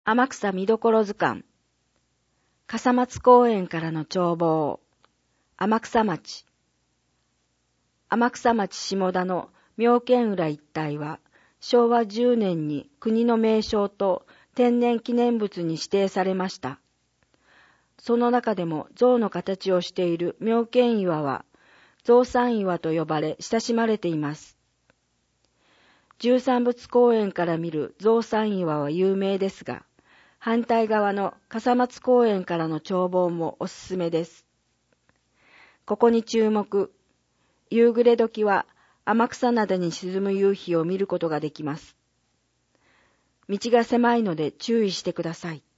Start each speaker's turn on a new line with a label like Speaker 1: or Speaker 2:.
Speaker 1: 天草見どころ図鑑。笠松公園からの眺望。天草町。天草町下田の妙見浦一帯は、昭和10年に国の名勝と天然記念物に指定されました。その中でも象の形をしている妙見岩は、象山岩と呼ばれ親しまれています。十三仏公園から見る象山岩は有名ですが、反対側の笠松公園からの眺望もおすすめです。ここに注目。夕暮れ時は天草灘に沈む夕日を見ることができます。道が狭いので注意してください。